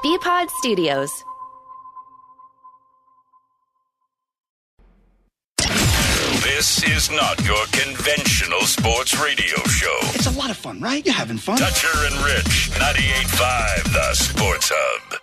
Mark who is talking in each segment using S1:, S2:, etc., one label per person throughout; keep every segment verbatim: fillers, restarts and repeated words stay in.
S1: B-Pod Studios.
S2: This is not your conventional sports radio show.
S3: It's a lot of fun, right? You're having fun.
S2: Dutcher and Rich, ninety-eight point five, The Sports Hub.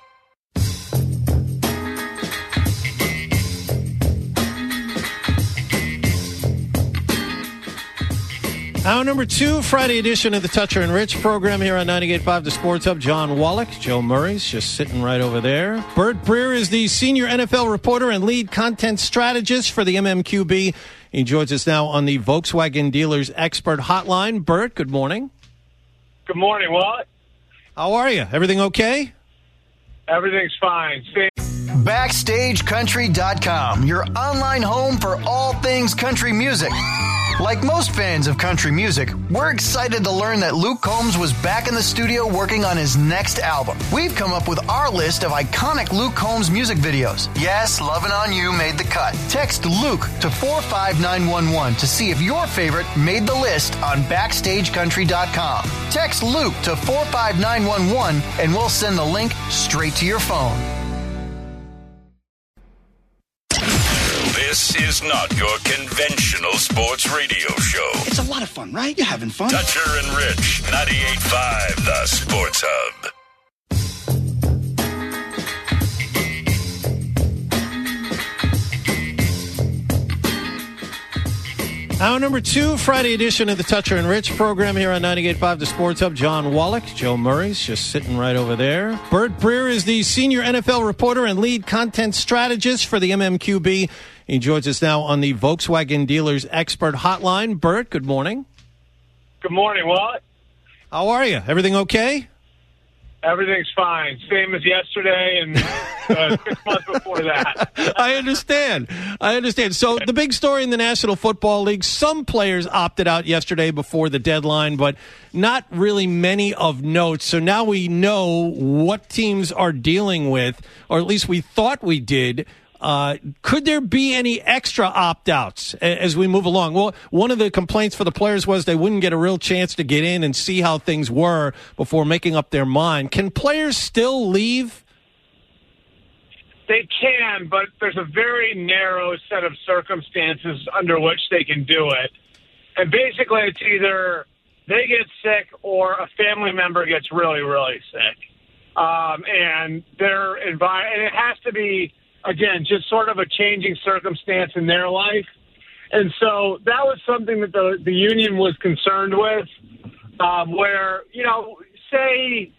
S4: Hour number two, Friday edition of the Dutcher and Rich program here on ninety-eight point five The Sports Hub. John Wallach, Joe Murray's just sitting right over there. Bert Breer is the senior N F L reporter and lead content strategist for the M M Q B. He joins us now on the Volkswagen Dealers Expert Hotline. Bert, good morning.
S5: Good morning, Walt.
S4: How are you? Everything okay?
S5: Everything's fine. Stay-
S6: Backstage Country dot com, your online home for all things country music. Like most fans of country music, we're excited to learn that Luke Combs was back in the studio working on his next album. We've come up with our list of iconic Luke Combs music videos. Yes, Lovin' On You made the cut. Text Luke to four five nine one one to see if your favorite made the list on Backstage Country dot com. Text Luke to four five nine one one and we'll send the link straight to your phone.
S2: This is not your conventional sports radio show.
S3: It's a lot of fun, right? You're having fun.
S2: Dutcher and Rich, ninety-eight point five, The Sports Hub.
S4: Hour number two, Friday edition of the Dutcher and Rich program here on ninety-eight point five The Sports Hub. John Wallach, Joe Murray's just sitting right over there. Bert Breer is the senior N F L reporter and lead content strategist for the M M Q B. He joins us now on the Volkswagen Dealers Expert Hotline. Bert, good morning.
S5: Good morning, Walt.
S4: How are you? Everything okay?
S5: Everything's fine. Same as yesterday and uh, six months before that.
S4: I understand. I understand. So the big story in the National Football League, some players opted out yesterday before the deadline, but not really many of note. So now we know what teams are dealing with, or at least we thought we did. Uh, could there be any extra opt-outs as we move along? Well, one of the complaints for the players was they wouldn't get a real chance to get in and see how things were before making up their mind. Can players still leave?
S5: They can, but there's a very narrow set of circumstances under which they can do it. And basically, it's either they get sick or a family member gets really, really sick. Um, and their envi- and it has to be, again, just sort of a changing circumstance in their life. And so that was something that the, the union was concerned with, um, where, you know, say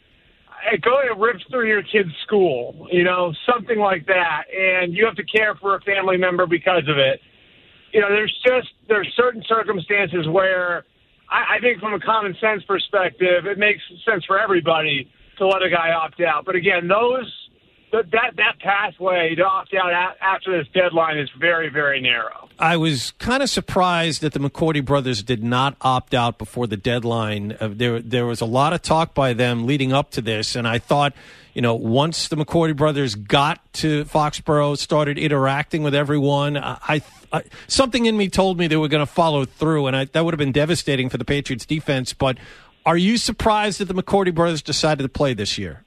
S5: go to rip through your kid's school, you know, something like that, and you have to care for a family member because of it. You know, there's just, there's certain circumstances where I, I think from a common sense perspective, it makes sense for everybody to let a guy opt out. But again, those, That, that that pathway to opt out after this deadline is very, very narrow.
S4: I was kind of surprised that the McCourty brothers did not opt out before the deadline. Uh, there, there was a lot of talk by them leading up to this, and I thought, you know, once the McCourty brothers got to Foxborough, started interacting with everyone, I, I something in me told me they were going to follow through, and I, that would have been devastating for the Patriots' defense. But are you surprised that the McCourty brothers decided to play this year?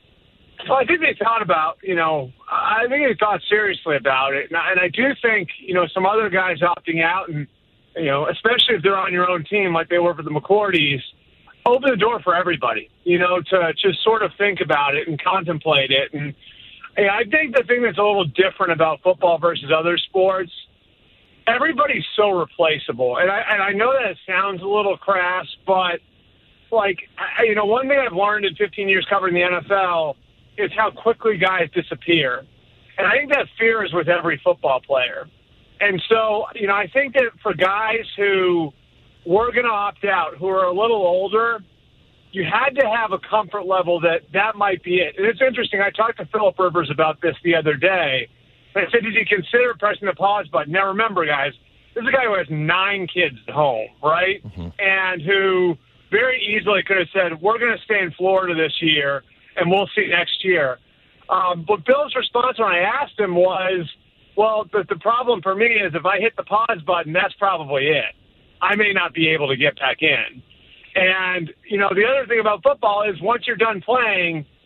S5: Well, I think they thought about, you know, I think they thought seriously about it. And I, and I do think, you know, some other guys opting out, and, you know, especially if they're on your own team like they were for the McCourtys, open the door for everybody, you know, to just sort of think about it and contemplate it. And, and I think the thing that's a little different about football versus other sports, everybody's so replaceable. And I, and I know that it sounds a little crass, but, like, I, you know, one thing I've learned in fifteen years covering the N F L is how quickly guys disappear. And I think that fear is with every football player. And so, you know, I think that for guys who were going to opt out, who are a little older, you had to have a comfort level that that might be it. And it's interesting. I talked to Phillip Rivers about this the other day. And I said, did you consider pressing the pause button? Now, remember, guys, this is a guy who has nine kids at home, right? Mm-hmm. And who very easily could have said, we're going to stay in Florida this year, and we'll see next year. Um, but Bill's response when I asked him was, well, the, the problem for me is if I hit the pause button, that's probably it. I may not be able to get back in. And, you know, the other thing about football is once you're done playing,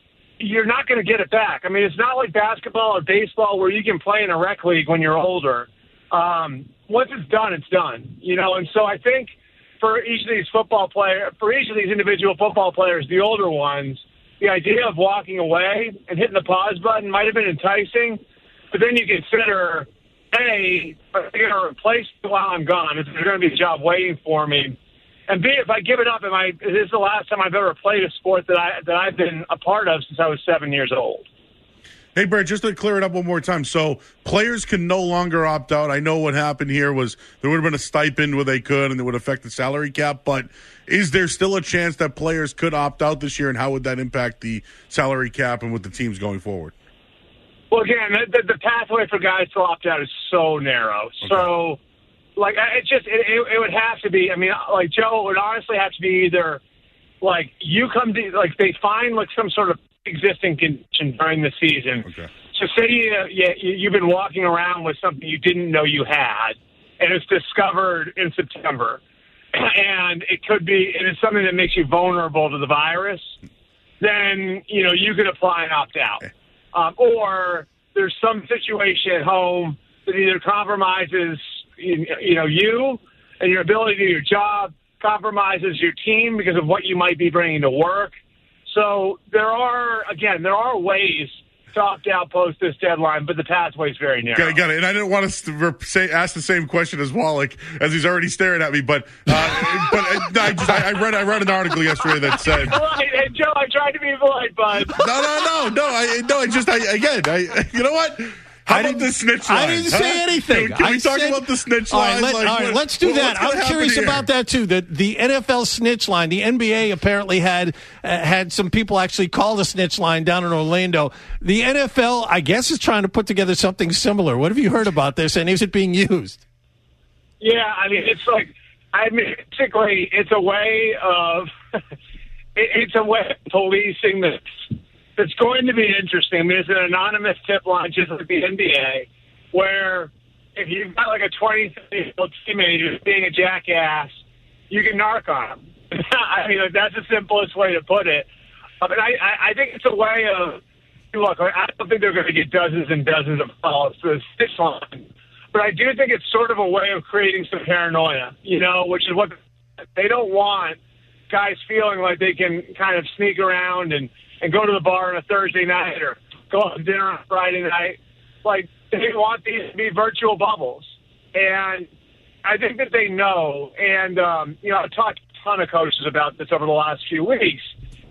S5: you're not going to get it back. I mean, it's not like basketball or baseball where you can play in a rec league when you're older. Um, once it's done, it's done. You know, and so I think for each of these football players, for each of these individual football players, the older ones, the idea of walking away and hitting the pause button might have been enticing, but then you consider, A, I'm going to replace it while I'm gone. Is there going to be a job waiting for me? And B, if I give it up, am I, is this the last time I've ever played a sport that, I, that I've been a part of since I was seven years old?
S1: Hey, Brett, just to clear it up one more time. So players can no longer opt out. I know what happened here was there would have been a stipend where they could, and it would affect the salary cap. But is there still a chance that players could opt out this year, and how would that impact the salary cap and with the teams going forward?
S5: Well, again, the, the pathway for guys to opt out is so narrow. Okay. So, like, it just it, it, it would have to be. I mean, like Joe, it would honestly have to be either like you come to like they find like some sort of existing condition during the season. Okay. So say you, you, you've been walking around with something you didn't know you had, and it's discovered in September, and it could be, and it's something that makes you vulnerable to the virus, then, you know, you could apply and opt out. Okay. Um, or there's some situation at home that either compromises, you, you know, you and your ability to do your job, compromises your team because of what you might be bringing to work. So there are, again, there are ways to opt out post this deadline, but the pathway is very narrow.
S1: Got it, got it. And I didn't want to say, ask the same question as Wallach, as he's already staring at me. But uh, but uh, I, just, I, I read I read an article yesterday that said,
S5: hey, Joe, I tried to be polite, bud.
S1: No, no, no, no. I no. I just I, again. I you know what. How
S4: I
S1: about the snitch line?
S4: I didn't
S1: huh?
S4: say anything.
S1: Can, can we
S4: I
S1: talk
S4: said,
S1: about the snitch
S4: all
S1: line?
S4: Right, let,
S1: like,
S4: all right,
S1: what,
S4: let's do
S1: what,
S4: that. I'm curious
S1: here?
S4: about that, too. The, the N F L snitch line, the N B A apparently had uh, had some people actually call the snitch line down in Orlando. The N F L, I guess, is trying to put together something similar. What have you heard about this, and is it being used?
S5: Yeah, I mean, it's like, I mean, basically, it's a way of, it, it's a way of policing this. It's going to be interesting. I mean, it's an anonymous tip line, just like the N B A, where if you've got like a twenty, thirty-year-old teammate who's being a jackass, you can narc on him. I mean, like, that's the simplest way to put it. I mean, I, I think it's a way of, look, I don't think they're going to get dozens and dozens of calls to this line, but I do think it's sort of a way of creating some paranoia, you know, which is what they don't want guys feeling like they can kind of sneak around and, and go to the bar on a Thursday night or go out to dinner on a Friday night. Like, they want these to be virtual bubbles. And I think that they know. And, um, you know, I've talked to a ton of coaches about this over the last few weeks.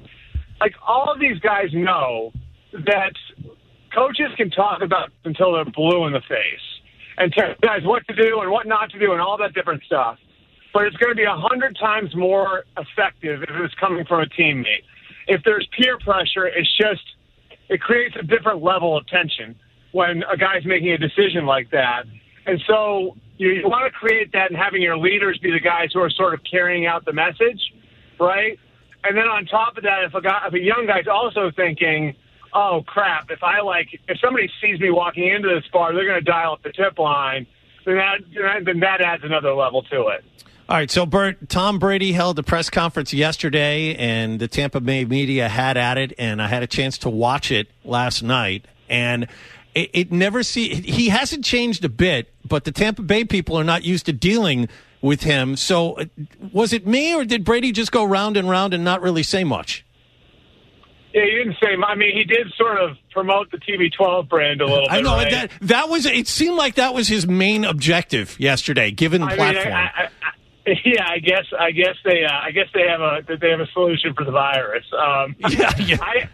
S5: Like, all of these guys know that coaches can talk about it until they're blue in the face and tell guys what to do and what not to do and all that different stuff. But it's going to be a hundred times more effective if it's coming from a teammate. If there's peer pressure, it's just, it creates a different level of tension when a guy's making a decision like that. And so you, you want to create that and having your leaders be the guys who are sort of carrying out the message, right? And then on top of that, if a guy, if a young guy's also thinking, oh, crap, if I like, if somebody sees me walking into this bar, they're going to dial up the tip line, then that, then that adds another level to it.
S4: All right, so, Bert, Tom Brady held a press conference yesterday, and the Tampa Bay media had at it, and I had a chance to watch it last night, and it, it never see he hasn't changed a bit, but the Tampa Bay people are not used to dealing with him. So was it me, or did Brady just go round and round and not really say much?
S5: Yeah, he didn't say. I mean, he did sort of promote the T B twelve brand a little bit.
S4: I know
S5: right?
S4: that that was. It seemed like that was his main objective yesterday, given the
S5: I
S4: platform.
S5: Mean, I, I, I, yeah, I guess. I guess they. Uh, I guess they have a. They have a solution for the virus. Um,
S4: yeah, yeah.
S5: I,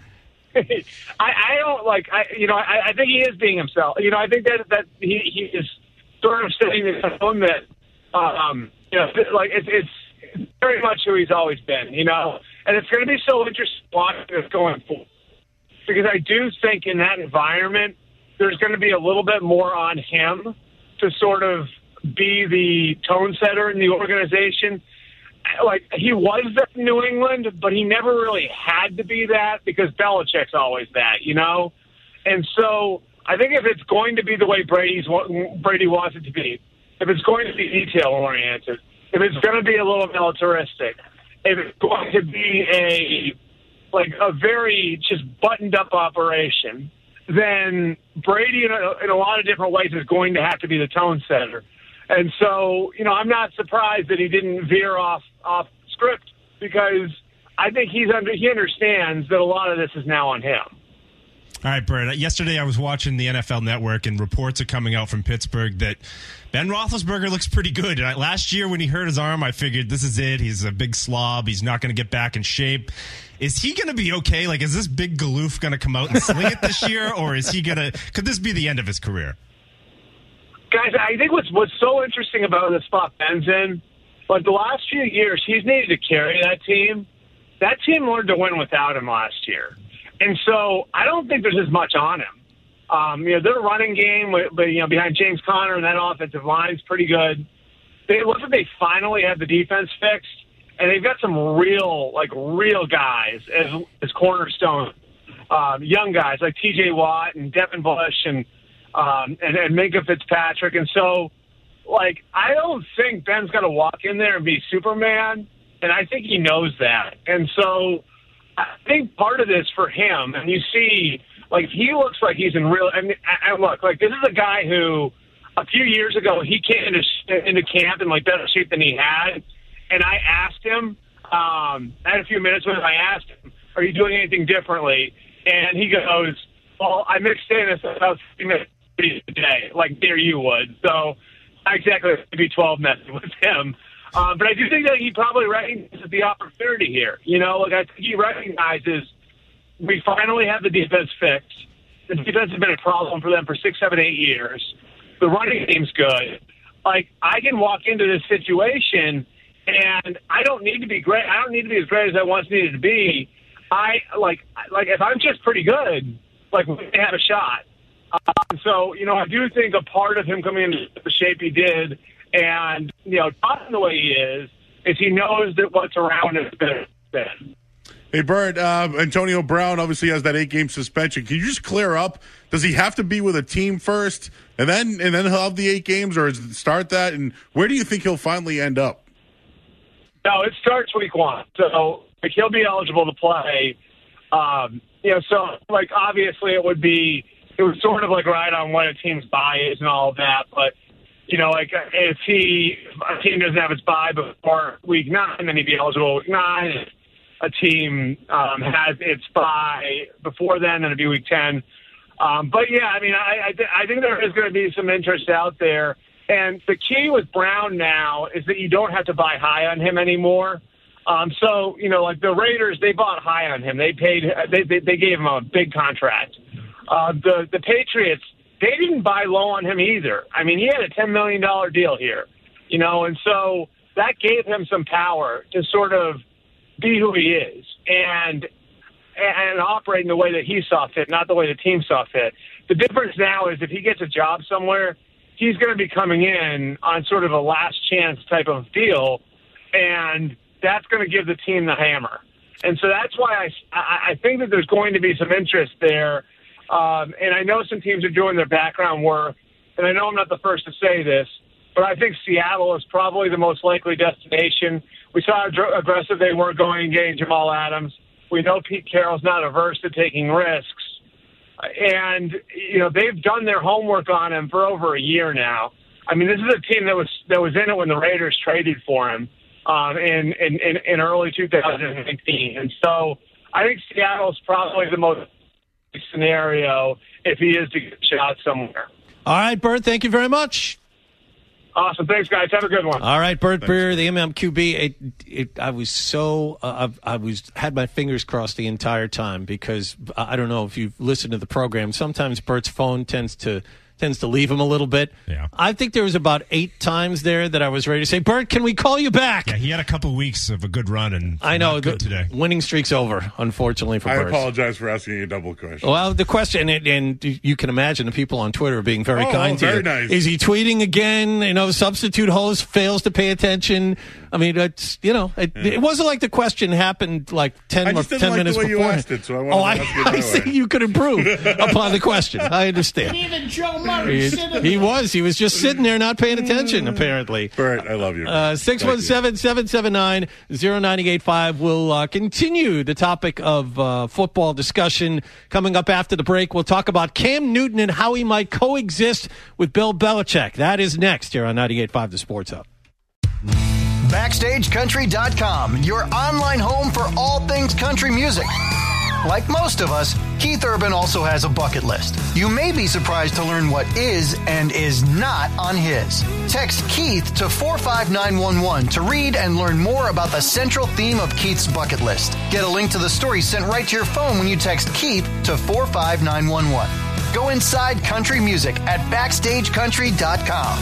S5: I, I don't like. I, you know, I, I think he is being himself. You know, I think that that he, he is sort of saying his own that. Um, you know, like it's it's very much who he's always been. You know. And it's going to be so interesting watching this going forward, because I do think in that environment, there's going to be a little bit more on him to sort of be the tone setter in the organization. Like, he was that in New England, but he never really had to be that because Belichick's always that, you know? And so I think if it's going to be the way Brady's Brady wants it to be, if it's going to be detail-oriented, if it's going to be a little militaristic, if it's going to be a like a very just buttoned up operation, then Brady in a, in a lot of different ways is going to have to be the tone setter. And so, you know, I'm not surprised that he didn't veer off off script, because I think he's under, he understands that a lot of this is now on him.
S7: All right, Bert. Yesterday I was watching the N F L Network, and reports are coming out from Pittsburgh that Ben Roethlisberger looks pretty good. And last year when he hurt his arm, I figured this is it. He's a big slob. He's not going to get back in shape. Is he going to be okay? Like, is this big galoof going to come out and sling it this year, or is he going to? Could this be the end of his career?
S5: Guys, I think what's what's so interesting about the spot Ben's in, like the last few years, he's needed to carry that team. That team learned to win without him last year. And so I don't think there's as much on him. Um, you know, their running game, but you know, behind James Conner and that offensive line is pretty good. They look like they finally have the defense fixed, and they've got some real, like real guys as as cornerstone, um, young guys like T J Watt and Devin Bush and um, and, and Minkah Fitzpatrick. And so, like, I don't think Ben's going to walk in there and be Superman, and I think he knows that. And so I think part of this for him, and you see, like, he looks like he's in real, and, and look, like, this is a guy who a few years ago, he came into, into camp in, like, better shape than he had, and I asked him, um, I had a few minutes with him, I asked him, are you doing anything differently? And he goes, well, I mixed in about fifty minutes a day, like there you would. So not exactly maybe twelve messing with him. Um, but I do think that he probably recognizes the opportunity here. You know, like I think he recognizes we finally have the defense fixed. The defense has been a problem for them for six, seven, eight years. The running game's good. Like, I can walk into this situation, and I don't need to be great. I don't need to be as great as I once needed to be. I like, like if I'm just pretty good, like we can have a shot. Um, so, you know, I do think a part of him coming into the shape he did, and you know, talking the way he is, is he knows that what's around him is better than.
S1: Hey, Bert, uh, Antonio Brown obviously has that eight-game suspension. Can you just clear up? Does he have to be with a team first, and then and then he'll have the eight games, or is it start that? And where do you think he'll finally end up?
S5: No, it starts week one. So like, he'll be eligible to play. Um, you know, so like obviously it would be it was sort of like right on when a team's bye is and all of that. But you know, like if he a team doesn't have its bye before week nine, then he'd be eligible week nine. If a team um, has its bye before then, then it'd be week ten. Um, but yeah, I mean, I I, th- I think there is going to be some interest out there. And the key with Brown now is that you don't have to buy high on him anymore. Um, so, you know, like the Raiders, they bought high on him. They paid, they they, they gave him a big contract. Uh, the, the Patriots, they didn't buy low on him either. I mean, he had a ten million dollars deal here, you know, and so that gave him some power to sort of be who he is and and operate in the way that he saw fit, not the way the team saw fit. The difference now is if he gets a job somewhere, he's going to be coming in on sort of a last chance type of deal, and that's going to give the team the hammer. And so that's why I, I think that there's going to be some interest there. Um, and I know some teams are doing their background work, and I know I'm not the first to say this, but I think Seattle is probably the most likely destination. We saw how aggressive they were going and getting Jamal Adams. We know Pete Carroll's not averse to taking risks. And, you know, they've done their homework on him for over a year now. I mean, this is a team that was that was in it when the Raiders traded for him um, in, in, in, in early two thousand nineteen. And so I think Seattle's probably the most scenario if he is to get shot somewhere.
S4: All right, Bert, thank you very much.
S5: Awesome. Thanks, guys. Have a good one.
S4: All right, Bert Breer, the M M Q B. It, it, I was so uh, I, I was had my fingers crossed the entire time because I don't know if you've listened to the program. Sometimes Bert's phone tends to tends to leave him a little bit.
S7: Yeah.
S4: I think there was about eight times there that I was ready to say, Bert, can we call you back?
S7: Yeah, he had a couple weeks of a good run, and
S4: I know
S7: good
S4: the
S7: today.
S4: Winning streak's over, unfortunately for
S1: I
S4: Bert.
S1: apologize for asking you a double question.
S4: Well, the question, and, and you can imagine the people on Twitter being very
S1: oh,
S4: kind
S1: oh,
S4: to
S1: very
S4: you.
S1: Nice.
S4: Is he tweeting again? You know, substitute host fails to pay attention. I mean, it's you know, it, yeah. it wasn't like the question happened like ten,
S1: I just
S4: ten
S1: didn't like
S4: minutes
S1: the way
S4: before.
S1: You asked it, so I wanted
S4: oh,
S1: to
S4: I,
S1: ask it
S4: I
S1: that
S4: see
S1: way.
S4: you could improve upon the question. I understand.
S8: And even Joe
S4: He, he was. He was just sitting there not paying attention, apparently.
S1: Bert, I love you.
S4: Uh, six one seven, seven seven nine, zero nine eight five. We'll uh, continue the topic of uh, football discussion coming up after the break. We'll talk about Cam Newton and how he might coexist with Bill Belichick. That is next here on ninety-eight point five The Sports Hub.
S6: Backstage Country dot com, your online home for all things country music. Like most of us, Keith Urban also has a bucket list. You may be surprised to learn what is and is not on his. Text Keith to four five nine one one to read and learn more about the central theme of Keith's bucket list. Get a link to the story sent right to your phone when you text Keith to four five nine one one. Go inside country music at backstage country dot com.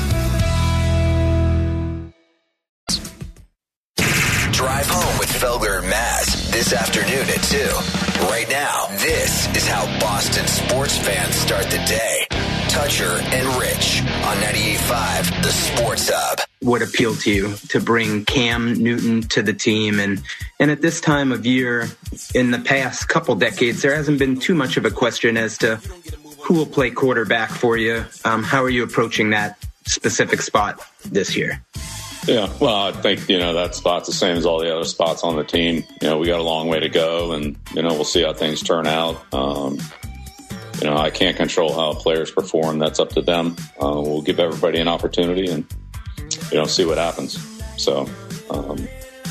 S8: Drive home with Felger and Maz this afternoon at two. Right now, this is how Boston sports fans start the day. Toucher and Rich on ninety-eight point five The Sports Hub.
S9: What appealed to you to bring Cam Newton to the team? And, and at this time of year, in the past couple decades, there hasn't been too much of a question as to who will play quarterback for you. Um, how are you approaching that specific spot this year?
S10: Yeah, well, I think, you know, that spot's the same as all the other spots on the team. You know, we got a long way to go, and, you know, we'll see how things turn out. Um, you know, I can't control how players perform. That's up to them. Uh, we'll give everybody an opportunity and, you know, see what happens. So, um,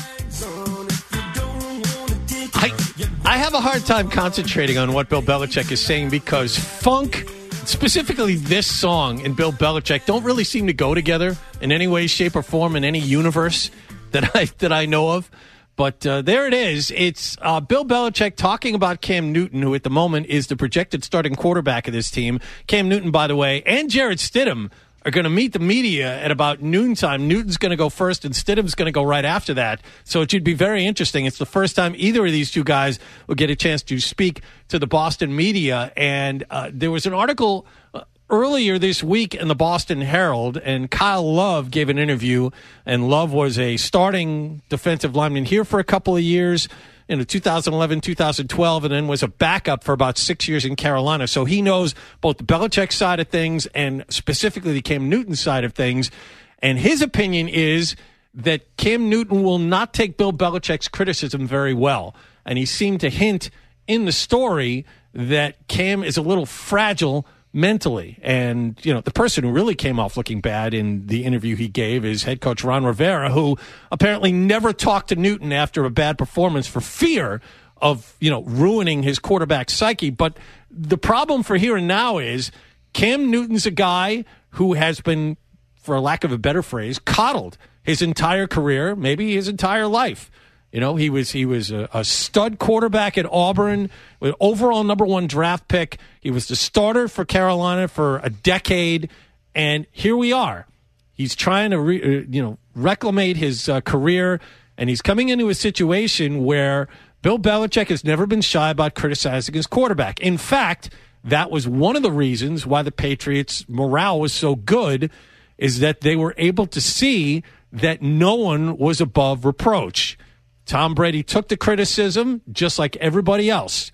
S4: I, I have a hard time concentrating on what Bill Belichick is saying because funk, specifically this song and Bill Belichick, don't really seem to go together in any way, shape, or form in any universe that I that I know of. But uh, there it is. It's uh, Bill Belichick talking about Cam Newton, who at the moment is the projected starting quarterback of this team. Cam Newton, by the way, and Jarrett Stidham are going to meet the media at about noontime. Newton's going to go first, and Stidham's going to go right after that. So it should be very interesting. It's the first time either of these two guys will get a chance to speak to the Boston media. And uh, there was an article uh, earlier this week in the Boston Herald, and Kyle Love gave an interview. And Love was a starting defensive lineman here for a couple of years, in two thousand eleven, two thousand twelve, and then was a backup for about six years in Carolina. So he knows both the Belichick side of things and specifically the Cam Newton side of things. And his opinion is that Cam Newton will not take Bill Belichick's criticism very well. And he seemed to hint in the story that Cam is a little fragile mentally. And, you know, the person who really came off looking bad in the interview he gave is head coach Ron Rivera, who apparently never talked to Newton after a bad performance for fear of, you know, ruining his quarterback psyche. But the problem for here and now is Cam Newton's a guy who has been, for lack of a better phrase, coddled his entire career, maybe his entire life. You know, he was he was a, a stud quarterback at Auburn, with overall number one draft pick. He was the starter for Carolina for a decade, and here we are. He's trying to, re, uh, you know, reclamate his uh, career, and he's coming into a situation where Bill Belichick has never been shy about criticizing his quarterback. In fact, that was one of the reasons why the Patriots' morale was so good, is that they were able to see that no one was above reproach. Tom Brady took the criticism just like everybody else.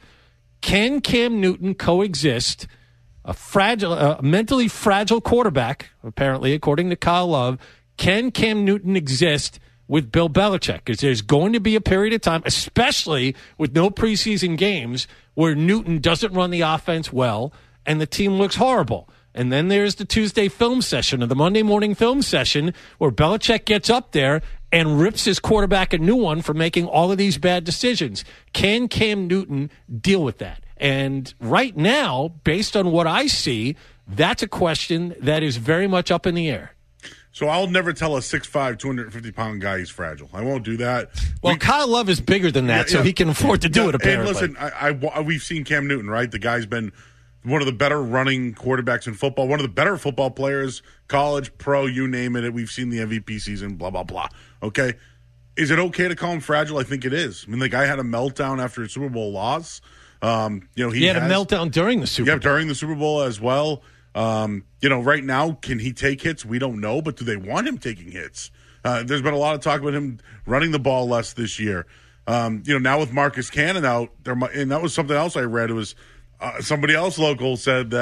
S4: Can Cam Newton coexist, a fragile, a mentally fragile quarterback, apparently, according to Kyle Love, can Cam Newton exist with Bill Belichick? Because there's going to be a period of time, especially with no preseason games, where Newton doesn't run the offense well and the team looks horrible. And then there's the Tuesday film session or the Monday morning film session where Belichick gets up there and rips his quarterback a new one for making all of these bad decisions. Can Cam Newton deal with that? And right now, based on what I see, that's a question that is very much up in the air.
S1: So I'll never tell a six five, two hundred fifty pound guy he's fragile. I won't do that.
S4: Well,
S1: we,
S4: Kyle Love is bigger than that, yeah, so yeah. he can afford to do
S1: yeah,
S4: it, apparently.
S1: And listen, I, I, we've seen Cam Newton, right? The guy's been one of the better running quarterbacks in football, one of the better football players, college, pro, you name it. We've seen the M V P season, blah, blah, blah. Okay? Is it okay to call him fragile? I think it is. I mean, the guy had a meltdown after a Super Bowl loss. Um, you know, he,
S4: he had
S1: has,
S4: a meltdown during the Super
S1: yeah,
S4: Bowl.
S1: Yeah, during the Super Bowl as well. Um, you know, right now, can he take hits? We don't know, but do they want him taking hits? Uh, there's been a lot of talk about him running the ball less this year. Um, you know, now with Marcus Cannon out, there, and that was something else I read. It was uh, somebody else local said that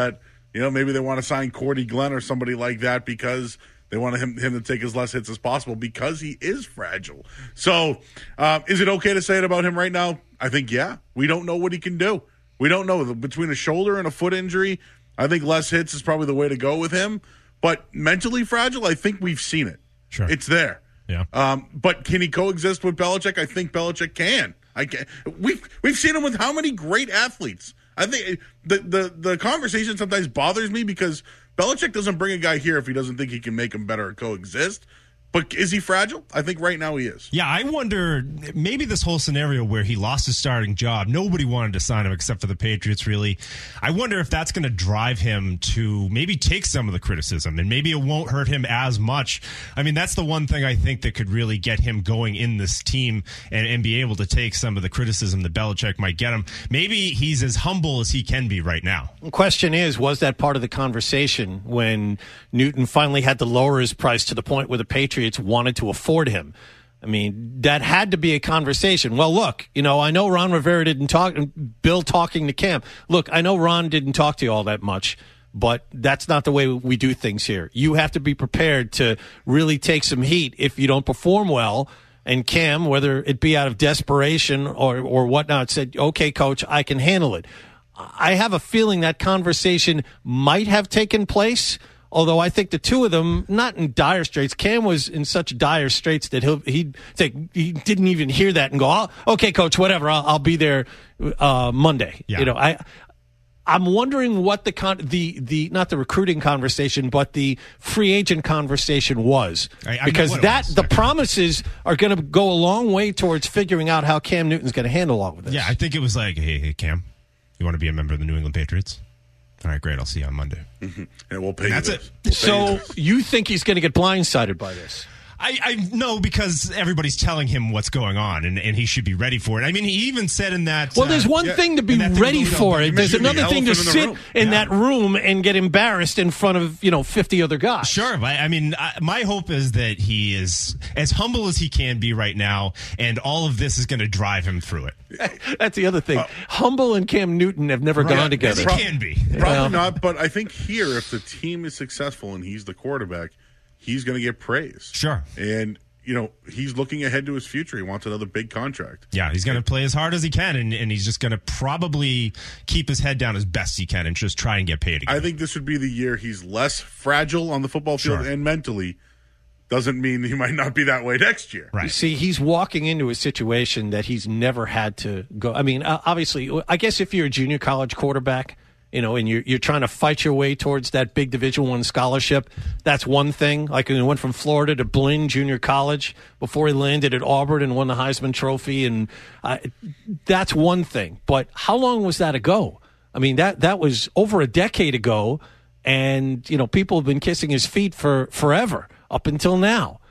S1: You know, maybe they want to sign Cordy Glenn or somebody like that because they want him, him to take as less hits as possible because he is fragile. So um, is it okay to say it about him right now? I think, yeah. We don't know what he can do. We don't know. Between a shoulder and a foot injury, I think less hits is probably the way to go with him. But mentally fragile, I think we've seen it.
S7: Sure.
S1: It's there.
S7: Yeah.
S1: Um, but can he coexist with Belichick? I think Belichick can. I can. We've, we've seen him with how many great athletes? I think the, the, the conversation sometimes bothers me because Belichick doesn't bring a guy here if he doesn't think he can make him better or coexist. But is he fragile? I think right now he is.
S7: Yeah, I wonder, maybe this whole scenario where he lost his starting job, nobody wanted to sign him except for the Patriots, really. I wonder if that's going to drive him to maybe take some of the criticism, and maybe it won't hurt him as much. I mean, that's the one thing I think that could really get him going in this team and, and be able to take some of the criticism that Belichick might get him. Maybe he's as humble as he can be right now.
S4: The question is, was that part of the conversation when Newton finally had to lower his price to the point where the Patriots wanted to afford him? I mean, that had to be a conversation. Well, look, you know, I know Ron Rivera didn't talk, Bill talking to Cam. Look, I know Ron didn't talk to you all that much, but that's not the way we do things here. You have to be prepared to really take some heat if you don't perform well. And Cam, whether it be out of desperation or, or whatnot, said, okay, coach, I can handle it. I have a feeling that conversation might have taken place. Although I think the two of them, not in dire straits. Cam was in such dire straits that he'll, he'd say he didn't even hear that and go, oh, okay, coach, whatever, I'll, I'll be there uh, Monday.
S7: Yeah.
S4: You know, I, I'm wondering what the con- the the not the recruiting conversation, but the free agent conversation was,
S7: I, I
S4: because that
S7: was,
S4: the promises are going to go a long way towards figuring out how Cam Newton's going to handle all of this.
S7: Yeah, I think it was like, hey, hey, Cam, you want to be a member of the New England Patriots? All right, great. I'll see you on Monday.
S1: Mm-hmm. And we'll pay
S7: and
S1: you
S7: That's
S1: this.
S7: it.
S1: We'll
S4: so
S1: you, this.
S4: you think he's going to get blindsided by this?
S7: I, I know because everybody's telling him what's going on, and, and he should be ready for it. I mean, he even said in that...
S4: Well, there's one
S1: uh,
S4: thing to be ready for it. There's another thing to sit
S1: room.
S4: in
S7: yeah.
S4: that room and get embarrassed in front of, you know, fifty other guys.
S7: Sure. But, I mean, I, my hope is that he is as humble as he can be right now, and all of this is going to drive him through it.
S4: That's the other thing.
S1: Uh,
S4: Humble and Cam Newton have never
S1: right.
S4: gone together.
S7: Yes, he can be.
S1: Probably
S4: Well.
S1: not, but I think here, if the team is successful and he's the quarterback, he's going to get praise.
S7: Sure.
S1: And... you know, he's looking ahead to his future. He wants another big contract.
S7: Yeah, he's going to play as hard as he can, and, and he's just going to probably keep his head down as best he can and just try and get paid again.
S1: I think this would be the year he's less fragile on the football field
S7: Sure.
S1: and mentally. Doesn't mean he might not be that way next year.
S7: Right.
S4: You see, he's walking into a situation that he's never had to go. I mean, uh, obviously, I guess if you're a junior college quarterback, you know, and you're, you're trying to fight your way towards that big Division One scholarship, that's one thing. Like when he went from Florida to Blinn Junior College before he landed at Auburn and won the Heisman Trophy, and uh, that's one thing. But how long was that ago? I mean, that that was over a decade ago, and, you know, people have been kissing his feet for forever up until now.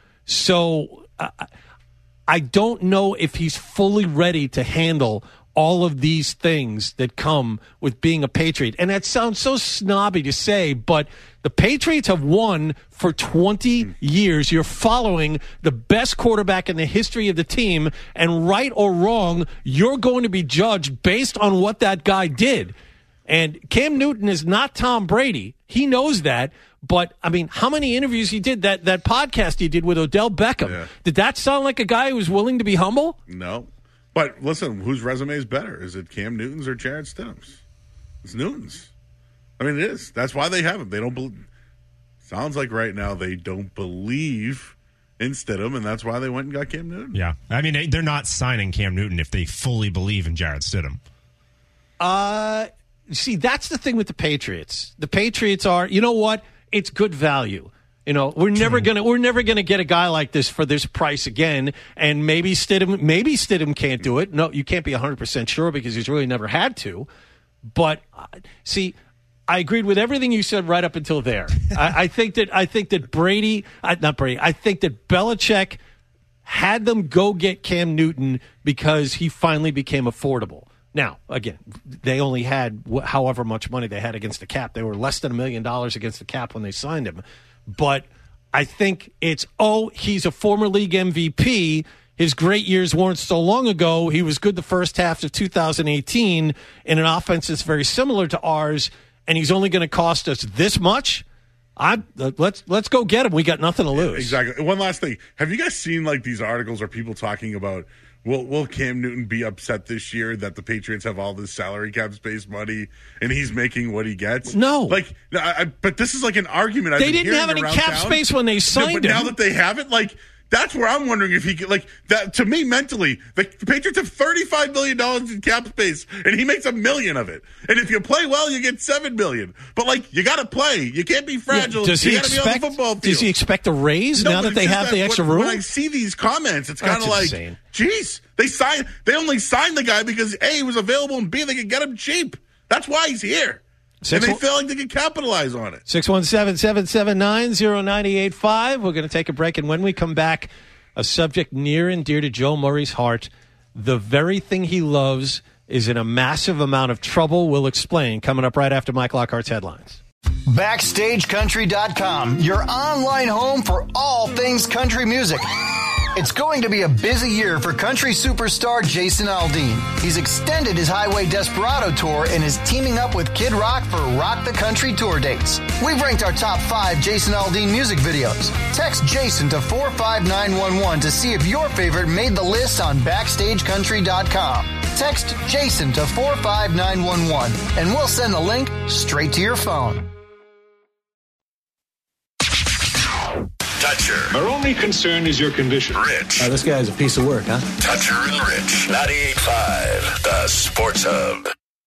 S4: So uh, I don't know if he's fully ready to handle all of these things that come with being a Patriot. And that sounds so snobby to say, but the Patriots have won for twenty years. You're following the best quarterback in the history of the team, and right or wrong, you're going to be judged based on what that guy did. And Cam Newton is not Tom Brady. He knows that. But, I mean, how many interviews he did, that, that podcast he did with Odell Beckham,
S1: Yeah.
S4: did that sound like a guy who was willing to be humble?
S1: No. But listen, whose resume is better? Is it Cam Newton's or Jarrett Stidham's? It's Newton's. I mean, it is. That's why they have him. They don't believe. Sounds like right now they don't believe in Stidham, and that's why they went and got Cam Newton.
S7: Yeah. I mean, they're not signing Cam Newton if they fully believe in Jarrett Stidham.
S4: Uh, see, that's the thing with the Patriots. The Patriots are, you know what? It's good value. You know, we're never gonna we're never gonna get a guy like this for this price again. And maybe Stidham maybe Stidham can't do it. No, you can't be one hundred percent sure because he's really never had to. But uh, see, I agreed with everything you said right up until there. I, I think that I think that Brady, uh, not Brady. I think that Belichick had them go get Cam Newton because he finally became affordable. Now, again, they only had wh- however much money they had against the cap. They were less than a million dollars against the cap when they signed him. But I think it's, oh, he's a former league M V P. His great years weren't so long ago. He was good the first half of two thousand eighteen in an offense that's very similar to ours. and he's only going to cost us this much, I uh, let's let's go get him. We got nothing to lose.
S1: Exactly. One last thing. Have you guys seen like these articles or people talking about will will Cam Newton be upset this year that the Patriots have all this salary cap space money and he's making what he gets?
S4: No.
S1: Like, I, I, but this is like an argument. I've
S4: they
S1: been
S4: didn't have any cap
S1: town.
S4: space when they signed
S1: no, but
S4: him.
S1: Now that they have it, like. That's where I'm wondering if he could, like, that to me mentally, the, the Patriots have thirty-five million dollars in cap space, and he makes a million of it. And if you play well, you get seven million dollars. But, like, you got to play. You can't be fragile.
S4: Yeah, does
S1: you
S4: he
S1: got to be
S4: expect,
S1: on the football field.
S4: Does he expect a raise
S1: no,
S4: now that they have
S1: that
S4: the extra
S1: when,
S4: room?
S1: When I see these comments, it's kind of
S4: That's
S1: like,
S4: insane.
S1: geez, they signed, they only signed the guy because, A, he was available, and B, they could get him cheap. That's why he's here. Six, and they feel like they can capitalize on it.
S4: six one seven, seven seven nine, zero nine eight five. We're going to take a break, and when we come back, a subject near and dear to Joe Murray's heart. The very thing he loves is in a massive amount of trouble. We'll explain coming up right after Mike Lockhart's headlines.
S6: Backstage Country dot com, your online home for all things country music. It's going to be a busy year for country superstar Jason Aldean. He's extended his Highway Desperado tour and is teaming up with Kid Rock for Rock the Country tour dates. We've ranked our top five Jason Aldean music videos. Text Jason to four five nine one one to see if your favorite made the list on Backstage Country dot com. Text Jason to four five nine one one and we'll send the link straight to your phone.
S2: Toucher.
S11: Our only concern is your condition.
S2: Rich.
S12: Uh, this guy's a piece of work, huh?
S2: Toucher and Rich. ninety-eight point five, the Sports Hub.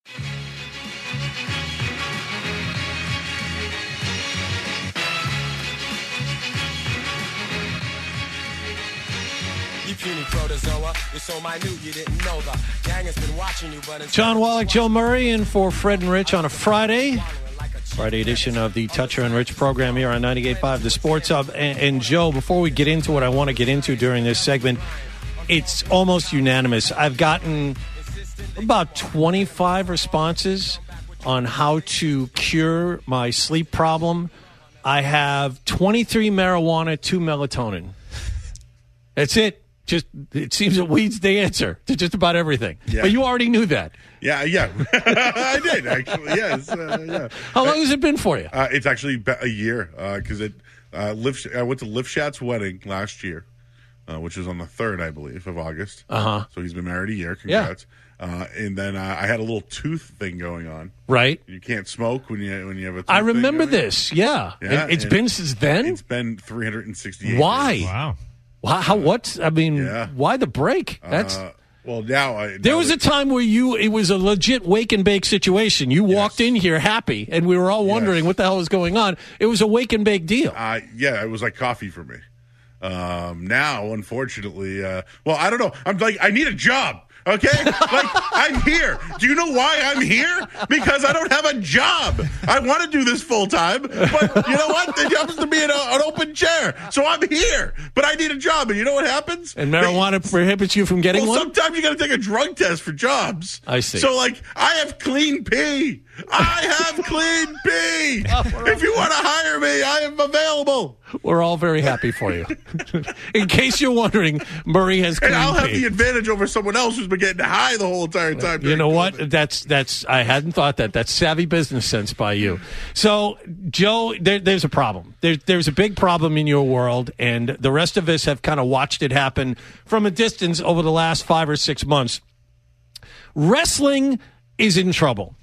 S4: John Wallach, Joe Murray, in for Fred and Rich on a Friday. Friday edition of the Toucher and Rich program here on ninety-eight point five, the Sports Hub. And, and Joe, before we get into what I want to get into during this segment, it's almost unanimous. I've gotten about twenty-five responses on how to cure my sleep problem. I have twenty-three marijuana, two melatonin. That's it. Just it seems that weed's the answer to just about everything. Yeah. But you already knew that.
S1: Yeah, yeah. I did, actually. Yes. Uh, yeah.
S4: How long has it been for you?
S1: Uh, it's actually a year because uh, it. Uh, Liv, I went to Lifshat's wedding last year, uh, which was on the third, I believe, of August.
S4: Uh-huh.
S1: So he's been married a year. Congrats. Yeah. Uh, and then uh, I had a little tooth thing going on.
S4: Right.
S1: You can't smoke when you when you have a tooth
S4: I remember
S1: thing
S4: this, yeah.
S1: yeah
S4: it, it's been since then?
S1: It's been three hundred sixty-eight
S4: Why?
S1: days.
S7: Wow.
S4: Wow, how, what? I mean,
S1: yeah.
S4: why the break? That's
S1: uh, well now. I,
S4: there
S1: now
S4: was
S1: it,
S4: a time where you it was a legit wake and bake situation. You
S1: yes.
S4: walked in here happy, and we were all wondering
S1: yes.
S4: what the hell was going on. It was a wake and bake deal.
S1: Uh, yeah, it was like coffee for me. Um, now, unfortunately, uh, well, I don't know. I'm like, I need a job. Okay? Like, I'm here. Do you know why I'm here? Because I don't have a job. I want to do this full time, but you know what? It happens to be an, an open chair. So I'm here, but I need a job. And you know what happens?
S4: And marijuana they, prohibits you from getting
S1: well,
S4: one?
S1: Sometimes you got to take a drug test for jobs.
S4: I see.
S1: So, like, I have clean pee. I have clean pee. If you want to hire me, I am available.
S4: We're all very happy for you. In case you're wondering, Murray has clean
S1: And I'll have
S4: pee.
S1: the advantage over someone else who's been getting high the whole entire time.
S4: You know what?
S1: COVID.
S4: That's that's. I hadn't thought that. That's savvy business sense by you. So, Joe, there, there's a problem. There, there's a big problem in your world, and the rest of us have kind of watched it happen from a distance over the last five or six months. Wrestling is in trouble.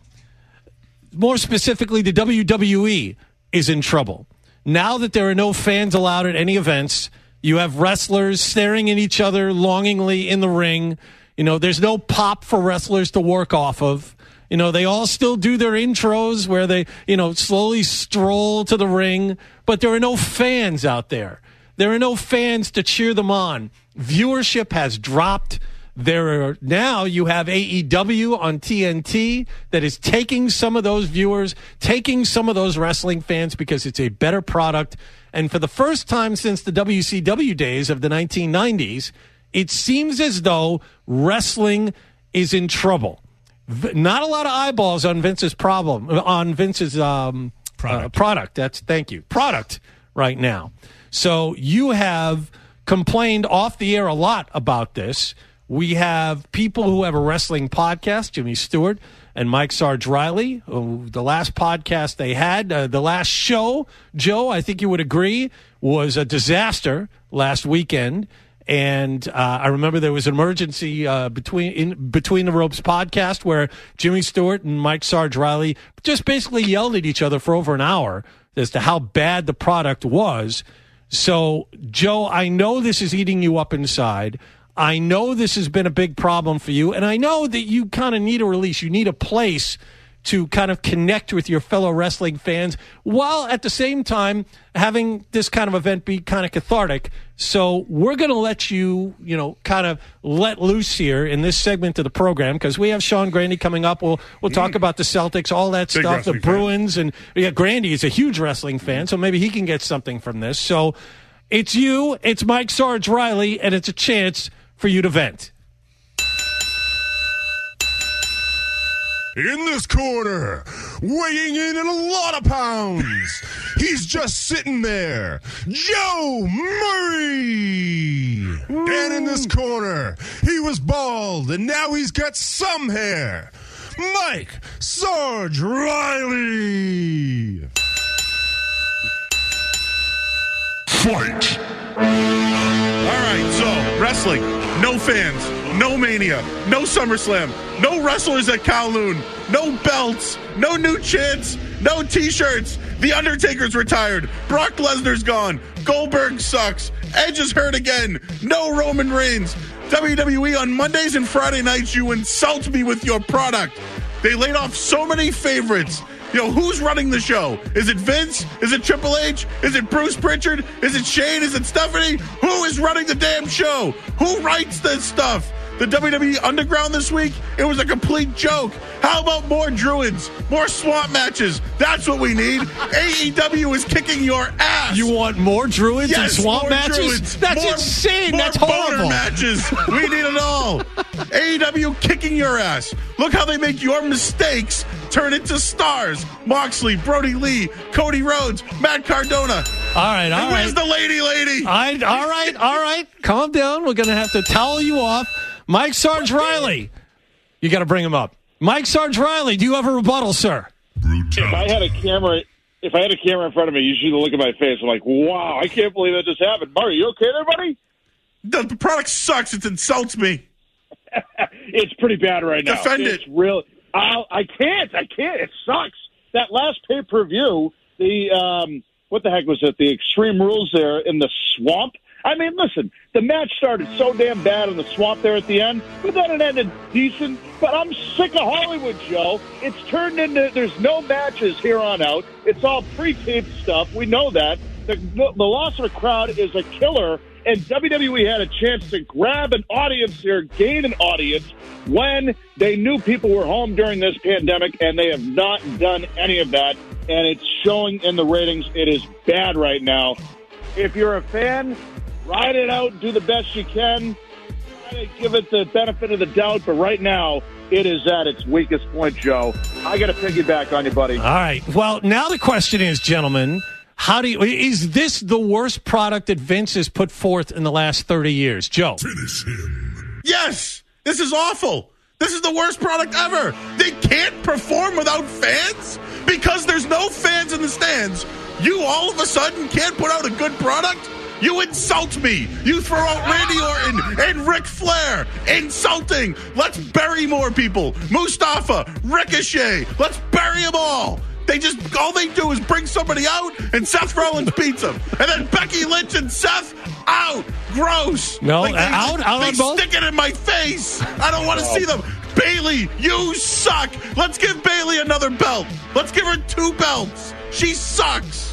S4: More specifically, the W W E is in trouble. Now that there are no fans allowed at any events, you have wrestlers staring at each other longingly in the ring. You know, there's no pop for wrestlers to work off of. You know, they all still do their intros where they, you know, slowly stroll to the ring, but there are no fans out there. There are no fans to cheer them on. Viewership has dropped. There are now you have A E W on T N T that is taking some of those viewers, taking some of those wrestling fans because it's a better product. And for the first time since the W C W days of the nineteen nineties, it seems as though wrestling is in trouble. Not a lot of eyeballs on Vince's problem, on Vince's um, product. Uh, product. That's thank you. Product right now. So you have complained off the air a lot about this. We have people who have a wrestling podcast, Jimmy Stewart, and Mike Sarge Riley. Oh, the last podcast they had, uh, the last show, Joe, I think you would agree, was a disaster last weekend. And uh, I remember there was an emergency uh, between in Between the Ropes podcast where Jimmy Stewart and Mike Sarge Riley just basically yelled at each other for over an hour as to how bad the product was. So, Joe, I know this is eating you up inside. I know this has been a big problem for you, and I know that you kind of need a release. You need a place to kind of connect with your fellow wrestling fans while at the same time having this kind of event be kind of cathartic. So we're going to let you, you know, kind of let loose here in this segment of the program because we have Sean Grandy coming up. We'll we'll talk mm. about the Celtics, all that Big stuff, the Bruins, fan. and yeah, Grandy is a huge wrestling fan, so maybe he can get something from this. So it's you, it's Mike Sarge Riley, and it's a chance for you to vent.
S12: In this corner, weighing in at a lot of pounds, he's just sitting there, Joe Murray. And in this corner, he was bald, and now he's got some hair, Mike Sarge Riley.
S1: Fight! All right, so, wrestling, no fans, no Mania, no SummerSlam, no wrestlers at Kowloon, no belts, no new chants, no T-shirts. The Undertaker's retired. Brock Lesnar's gone. Goldberg sucks. Edge is hurt again. No Roman Reigns. W W E on Mondays and Friday nights, you insult me with your product. They laid off so many favorites. You know, who's running the show? Is it Vince? Is it Triple H? Is it Bruce Pritchard? Is it Shane? Is it Stephanie? Who is running the damn show? Who writes this stuff? The W W E Underground this week, it was a complete joke. How about more Druids? More swamp matches? That's what we need. A E W is kicking your ass.
S4: You want more Druids
S1: yes,
S4: and swamp
S1: more
S4: matches?
S1: Druids.
S4: That's
S1: more,
S4: insane.
S1: More
S4: That's horrible.
S1: Boner matches. We need it all. A E W kicking your ass. Look how they make your mistakes turn into stars. Moxley, Brody Lee, Cody Rhodes, Matt Cardona.
S4: All right, all
S1: and
S4: right.
S1: Where's the lady lady?
S4: I, all right, all right. Calm down. We're going to have to towel you off. Mike Sarge Riley. You got to bring him up. Mike Sarge Riley, do you have a rebuttal, sir?
S13: If I had a camera, if I had a camera in front of me, you should look at my face. I'm like, wow, I can't believe that just happened. Murray, you okay there, buddy?
S1: The, the product sucks. It insults me.
S13: It's pretty bad right now.
S1: Defend
S13: it's
S1: it.
S13: Real. I'll, I can't. I can't. It sucks. That last pay-per-view, the, um, what the heck was it? The Extreme Rules there in the swamp. I mean, listen, the match started so damn bad in the swamp there at the end, but then it ended decent. But I'm sick of Hollywood, Joe. It's turned into, there's no matches here on out. It's all pre-taped stuff. We know that. The, the, the loss of a crowd is a killer, and W W E had a chance to grab an audience here, gain an audience, when they knew people were home during this pandemic, and they have not done any of that, and it's showing in the ratings. It is bad right now. If you're a fan, ride it out, do the best you can, try to give it the benefit of the doubt, but right now, it is at its weakest point, Joe. I got to piggyback on you, buddy. All
S4: right. Well, now the question is, gentlemen, how do you, is this the worst product that Vince has put forth in the last thirty years? Joe.
S1: Finish him. Yes. This is awful. This is the worst product ever. They can't perform without fans because there's no fans in the stands. You all of a sudden can't put out a good product? You insult me. You throw out Randy Orton and Ric Flair. Insulting. Let's bury more people. Mustafa, Ricochet. Let's bury them all. They just, all they do is bring somebody out and Seth Rollins beats them. And then Becky Lynch and Seth out. Gross.
S4: No,
S1: like they,
S4: out? Out
S1: they
S4: on both?
S1: stick it in my face. I don't want to see them. Bayley, you suck. Let's give Bayley another belt. Let's give her two belts. She sucks.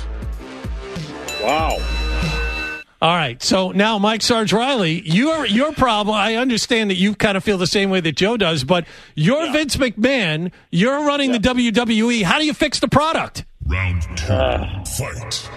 S13: Wow.
S4: All right, so now Mike Sarge Riley, your your problem, I understand that you kind of feel the same way that Joe does, but you're yeah. Vince McMahon, you're running yeah. the W W E. How do you fix the product?
S12: Round two, uh, fight.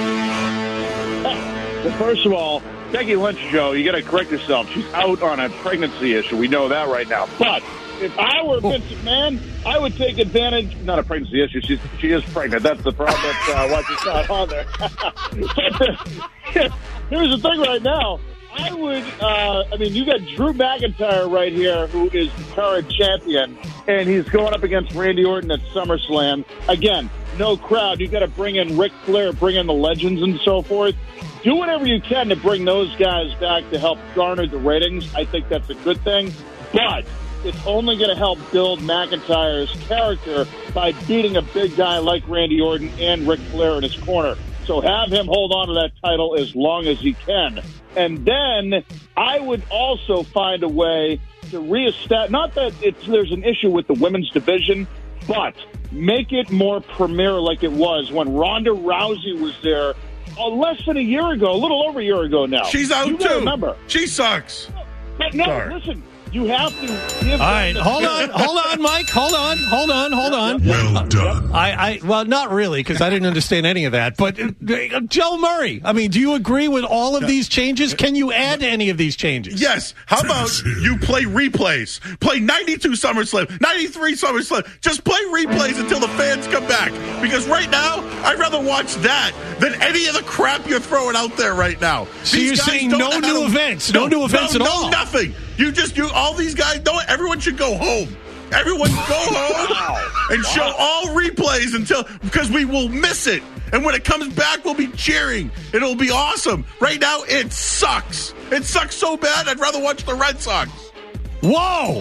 S13: Well, first of all, Becky Lynch, Joe, you got to correct yourself. She's out on a pregnancy issue. We know that right now. But if I were Vince McMahon, I would take advantage. Not a pregnancy issue. She's she is pregnant. That's the problem. That's uh, why she's not on there. But, uh, here's the thing right now. I would, uh, I mean, you got Drew McIntyre right here, who is the current champion, and he's going up against Randy Orton at SummerSlam. Again, no crowd. You got to bring in Ric Flair, bring in the legends and so forth. Do whatever you can to bring those guys back to help garner the ratings. I think that's a good thing, but it's only going to help build McIntyre's character by beating a big guy like Randy Orton and Ric Flair in his corner. So have him hold on to that title as long as he can. And then I would also find a way to reestablish, not that it's, there's an issue with the women's division, but make it more premier like it was when Ronda Rousey was there uh, less than a year ago, a little over a year ago now.
S1: She's out
S13: you
S1: too.
S13: Remember.
S1: She sucks.
S13: But no,
S1: Sorry.
S13: listen. You have to give
S4: All right, hold on, hold on, Mike. Hold on, hold on, hold on.
S12: Well done.
S4: I, I well, not really, because I didn't understand any of that. But uh, Joe Murray, I mean, do you agree with all of these changes? Can you add any of these changes?
S1: Yes. How about you play replays? Play ninety-two SummerSlam, ninety-three SummerSlam. Just play replays until the fans come back. Because right now, I'd rather watch that than any of the crap you're throwing out there right now.
S4: So
S1: These
S4: you're
S1: guys
S4: saying
S1: don't
S4: no
S1: know
S4: new
S1: how to-
S4: events, no new events
S1: no,
S4: at
S1: no,
S4: all?
S1: Nothing. You just you all these guys. No, everyone should go home. Everyone go home and show all replays until because we will miss it. And when it comes back, we'll be cheering. It'll be awesome. Right now, it sucks. It sucks so bad. I'd rather watch the Red Sox.
S4: Whoa,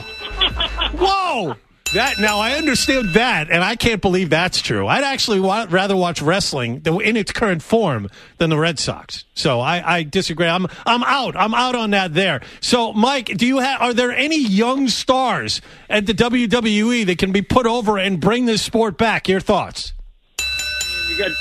S4: whoa. That now I understand that, and I can't believe that's true. I'd actually wa- rather watch wrestling in its current form than the Red Sox. So I, I disagree. I'm I'm out. I'm out on that there. So Mike, do you have? Are there any young stars at the W W E that can be put over and bring this sport back? Your thoughts?
S13: You got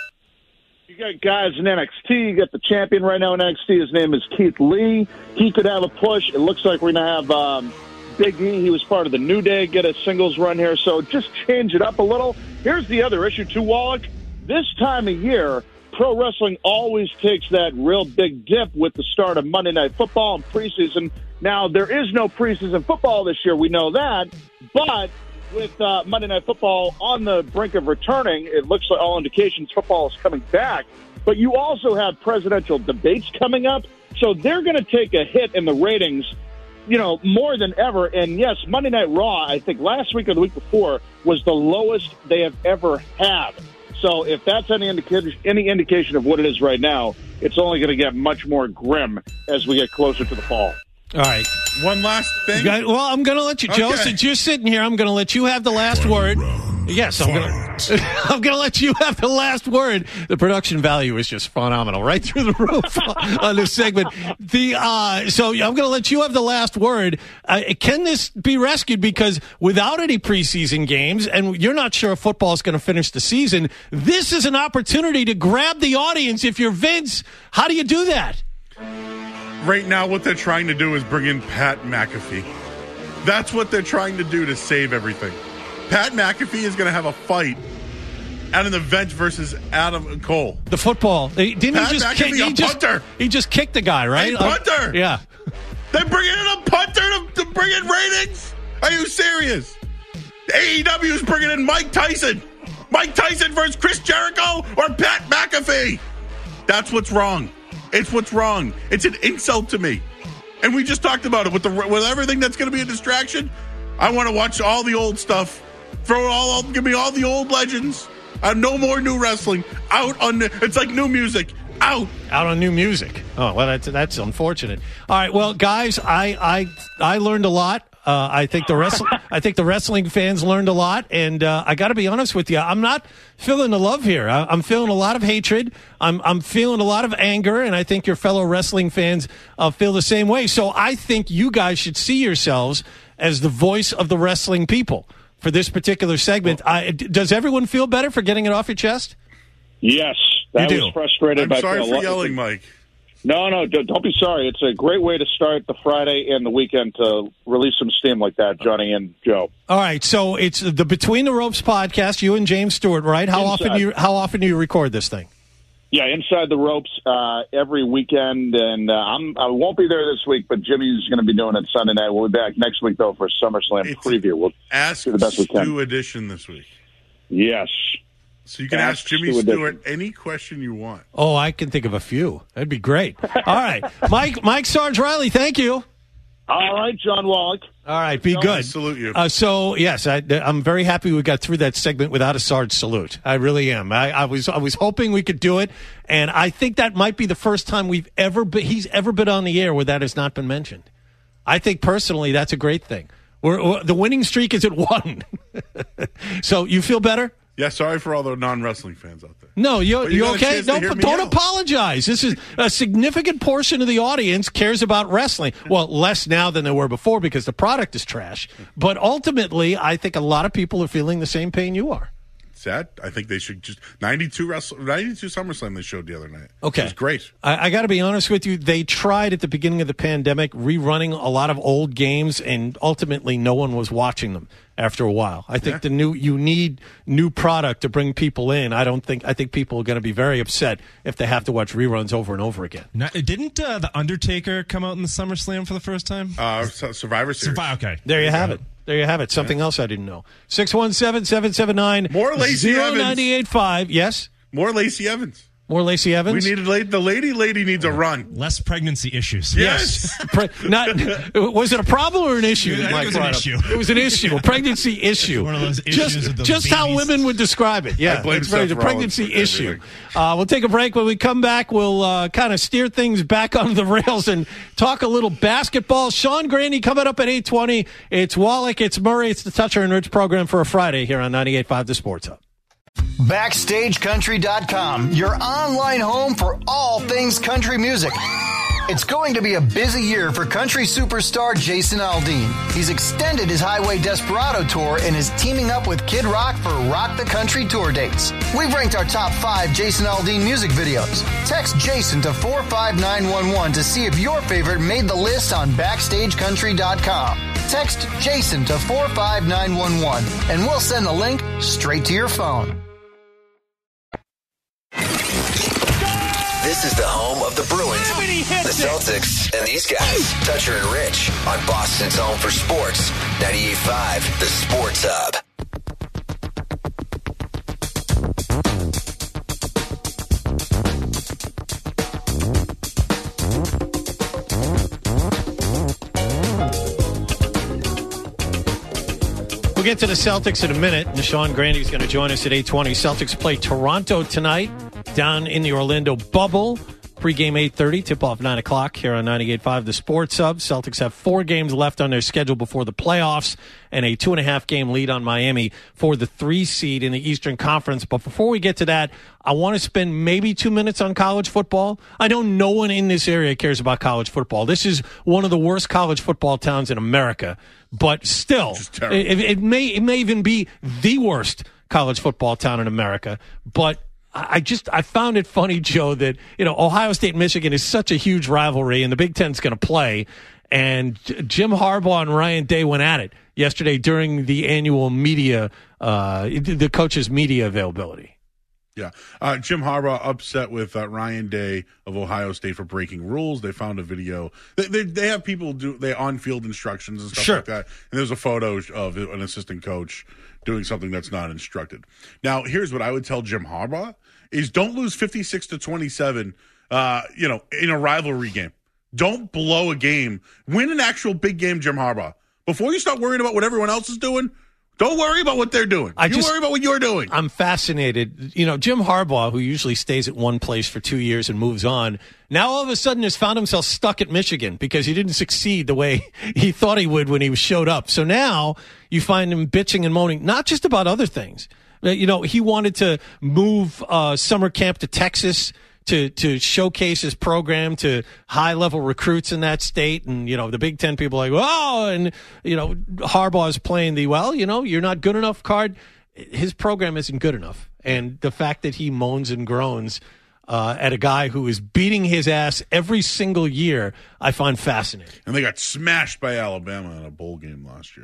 S13: you got guys in N X T. You got the champion right now in N X T. His name is Keith Lee. He could have a push. It looks like we're gonna have. Um, Big E, he was part of the New Day, get a singles run here, so just change it up a little. Here's the other issue, too, Wallach. This time of year, pro wrestling always takes that real big dip with the start of Monday Night Football and preseason. Now, there is no preseason football this year, we know that, but with uh, Monday Night Football on the brink of returning, it looks like all indications football is coming back. But you also have presidential debates coming up, so they're going to take a hit in the ratings, you know, more than ever. And yes, Monday Night Raw, I think last week or the week before, was the lowest they have ever had. So if that's any indication, any indication of what it is right now, it's only going to get much more grim as we get closer to the fall.
S4: All right.
S1: One last thing.
S4: Got, well, I'm going to let you, Joe,
S1: Okay.
S4: since you're sitting here, I'm going to let you have the last word. Yes, I'm going to I'm going to let you have the last word. The production value is just phenomenal, right through the roof on this segment. The uh, so I'm going to let you have the last word. Uh, can this be rescued? Because without any preseason games, and you're not sure if football is going to finish the season, this is an opportunity to grab the audience. If you're Vince, how do you do that?
S1: Right now, what they're trying to do is bring in Pat McAfee. That's what they're trying to do to save everything. Pat McAfee is going to have a fight at an event versus Adam Cole.
S4: The football. Didn't
S1: Pat
S4: he just
S1: McAfee,
S4: kick? He
S1: a
S4: just,
S1: punter.
S4: he just kicked the guy, right?
S1: A punter.
S4: Uh, yeah.
S1: They're bringing in a punter to, to bring in ratings? Are you serious? A E W is bringing in Mike Tyson. Mike Tyson versus Chris Jericho or Pat McAfee. That's what's wrong. It's what's wrong. It's an insult to me. And we just talked about it with the with everything that's going to be a distraction. I want to watch all the old stuff. Throw it all, give me all the old legends. Uh, no more new wrestling. Out on the, it's like new music. Out.
S4: Out on new music. Oh, well, that's that's unfortunate. All right, well, guys, I I I learned a lot. Uh, I think the wrestling I think the wrestling fans learned a lot, and uh, I got to be honest with you, I'm not feeling the love here. I, I'm feeling a lot of hatred. I'm I'm feeling a lot of anger, and I think your fellow wrestling fans uh, feel the same way. So I think you guys should see yourselves as the voice of the wrestling people for this particular segment. I, does everyone feel better for getting it off your chest?
S13: Yes, that
S4: You
S13: was
S4: do.
S13: frustrated.
S1: I'm
S13: by
S1: sorry
S13: a
S1: for
S13: lot-
S1: yelling, Mike.
S13: No, no, don't don't be sorry. It's a great way to start the Friday and the weekend to release some steam like that, Johnny and Joe.
S4: All right, so it's the Between the Ropes podcast. You and James Stewart, right? How
S13: Inside.
S4: often do you how often do you record this thing?
S13: Yeah, Inside the Ropes uh, every weekend, and uh, I'm I won't be there this week, but Jimmy's going to be doing it Sunday night. We'll be back next week though for SummerSlam
S1: It's
S13: preview. We'll
S1: Ask
S13: do the best we can.
S1: Stu edition this week.
S13: Yes.
S1: So you can
S13: That's
S1: ask Jimmy
S13: ridiculous.
S1: Stewart any question you want.
S4: Oh, I can think of a few. That'd be great. All right. Mike Mike Sarge Riley, thank you.
S13: All right, John Wallach.
S4: All right, be
S1: I
S4: good.
S1: salute you.
S4: Uh, so, yes, I, I'm very happy we got through that segment without a Sarge salute. I really am. I, I was I was hoping we could do it, and I think that might be the first time we've ever been, he's ever been on the air where that has not been mentioned. I think personally that's a great thing. We're, we're, the winning streak is at one. So you feel better?
S1: Yeah, sorry for all the non-wrestling fans out there.
S4: No, you,
S1: But you
S4: you
S1: got a
S4: okay?
S1: chance to
S4: Don't,
S1: hear me
S4: don't
S1: out.
S4: apologize. This is a significant portion of the audience cares about wrestling. Well, less now than they were before because the product is trash. But ultimately, I think a lot of people are feeling the same pain you are.
S1: Sad. I think they should just ninety-two wrestle ninety-two SummerSlam they showed the other night.
S4: Okay.
S1: It was great.
S4: I, I got to be honest with you. They tried at the beginning of the pandemic rerunning a lot of old games, and ultimately no one was watching them after a while. I think
S1: Yeah.
S4: the new you need new product to bring people in. I don't think I think people are going to be very upset if they have to watch reruns over and over again.
S7: Now, didn't uh, the Undertaker come out in the SummerSlam for the first time?
S1: Uh, Su- Survivor Series.
S7: Survive. Okay.
S4: There you have it. There you have it. Something else I didn't know. six one seven, seven seven nine,
S1: More Lacey
S4: zero
S1: Evans.
S4: nine eight five. Yes?
S1: More Lacey Evans.
S4: More Lacey Evans?
S1: We needed la- the lady. Lady needs a run.
S7: Less pregnancy issues.
S1: Yes.
S4: Pre- not, was it a problem or an issue?
S7: I think
S4: Mike
S7: it was an
S4: brought up?
S7: issue.
S4: It was an issue, a pregnancy issue.
S7: One of those issues
S4: just
S7: with those
S4: just how
S7: babies.
S4: women would describe it. Yeah,
S1: I blame
S4: it's very,
S1: Seth
S4: the pregnancy
S1: Rollins for
S4: issue.
S1: everything.
S4: Uh, we'll take a break. When we come back, we'll uh, kind of steer things back on the rails and talk a little basketball. Sean Grandy coming up at eight twenty. It's Wallach, it's Murray, it's the Toucher and Rich program for a Friday here on ninety-eight point five The Sports Hub.
S6: Backstage Country dot com, your online home for all things country music. It's going to be a busy year for country superstar Jason Aldean. He's extended his Highway Desperado tour and is teaming up with Kid Rock for Rock the Country tour dates. We've ranked our top five Jason Aldean music videos. Text Jason to four five nine one one to see if your favorite made the list on Backstage Country dot com. Text Jason to four five nine one one and we'll send the link straight to your phone.
S8: This is the home of the Bruins, the Celtics, and these guys. Toucher and Rich on Boston's home for sports. ninety-eight point five The Sports Hub.
S4: We'll get to the Celtics in a minute. And Sean Grandy is going to join us at eight twenty. Celtics play Toronto tonight down in the Orlando bubble. Pre-game eight thirty, tip-off nine o'clock here on ninety-eight point five The Sports Hub. Celtics have four games left on their schedule before the playoffs and a two-and-a-half game lead on Miami for the three seed in the Eastern Conference. But before we get to that, I want to spend maybe two minutes on college football. I know no one in this area cares about college football. This is one of the worst college football towns in America. But still, it, it may it may even be the worst college football town in America. But I just I found it funny, Joe, that you know Ohio State Michigan is such a huge rivalry, and the Big Ten's going to play. And Jim Harbaugh and Ryan Day went at it yesterday during the annual media, uh, the coaches' media availability.
S1: Yeah. Uh, Jim Harbaugh upset with uh, Ryan Day of Ohio State for breaking rules. They found a video. They, they, they have people do they on-field instructions and stuff
S4: Sure.
S1: like that. And there's a photo of an assistant coach doing something that's not instructed. Now, here's what I would tell Jim Harbaugh is don't lose fifty-six to twenty-seven, uh, you know, in a rivalry game. Don't blow a game. Win an actual big game, Jim Harbaugh. Before you start worrying about what everyone else is doing, don't worry about what they're doing.
S4: I
S1: you
S4: just-
S1: worry about what you're doing.
S4: I'm fascinated. You know, Jim Harbaugh, who usually stays at one place for two years and moves on, now all of a sudden has found himself stuck at Michigan because he didn't succeed the way he thought he would when he showed up. So now you find him bitching and moaning, not just about other things. You know, he wanted to move uh, summer camp to Texas to to showcase his program to high-level recruits in that state. And, you know, the Big Ten people are like, oh, and, you know, Harbaugh is playing the, well, you know, you're not good enough card. His program isn't good enough. And the fact that he moans and groans uh, at a guy who is beating his ass every single year, I find fascinating.
S1: And they got smashed by Alabama in a bowl game last year.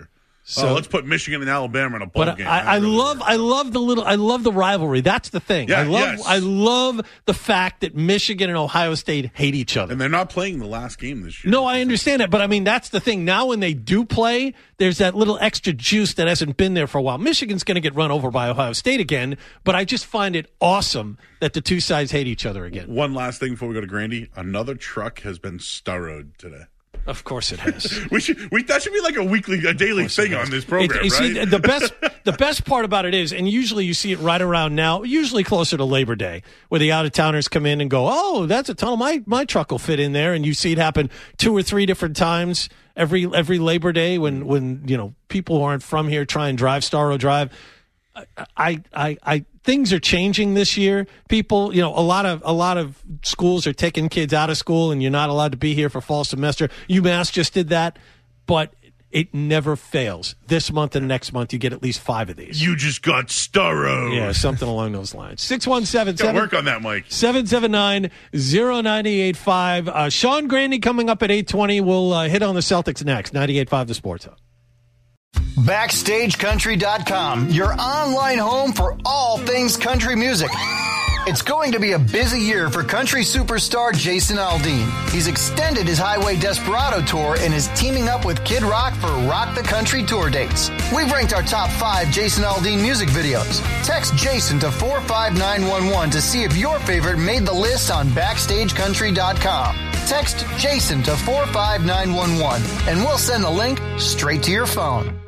S4: So
S1: oh, let's put Michigan and Alabama in a bowl
S4: but
S1: game.
S4: I, I, I really love, I love the little, I love the rivalry. That's the thing.
S1: Yeah,
S4: I love,
S1: yes.
S4: I love the fact that Michigan and Ohio State hate each other.
S1: And they're not playing the last game this year.
S4: No, I understand that, but I mean that's the thing. Now when they do play, there's that little extra juice that hasn't been there for a while. Michigan's going to get run over by Ohio State again, but I just find it awesome that the two sides hate each other again.
S1: One last thing before we go to Grandy. Another truck has been starrowed today.
S4: Of course it has.
S1: we should we that should be like a weekly, a daily thing on this program,
S4: it, you
S1: right?
S4: See, the best the best part about it is, and usually you see it right around now, usually closer to Labor Day, where the out of towners come in and go, "Oh, that's a tunnel. My my truck will fit in there," and you see it happen two or three different times every every Labor Day when when you know people who aren't from here try and drive Starro Drive. I, I, I, things are changing this year. People, you know, a lot of, a lot of schools are taking kids out of school and you're not allowed to be here for fall semester. UMass just did that, but it never fails. This month and next month, you get at least five of these.
S1: You just got starro.
S4: Yeah, something along those lines. six one seven,
S1: seven work on that, Mike.
S4: seven seven nine, zero nine eight five. Uh, Sean Grandy coming up at eight twenty. We'll uh, hit on the Celtics next. ninety-eight point five The Sports Hub.
S6: Backstage Country dot com, your online home for all things country music. It's going to be a busy year for country superstar Jason Aldean. He's extended his Highway Desperado tour and is teaming up with Kid Rock for Rock the Country tour dates. We've ranked our top five Jason Aldean music videos. Text Jason to four five nine one one to see if your favorite made the list on Backstage Country dot com. Text Jason to four five nine one one and we'll send the link straight to your phone.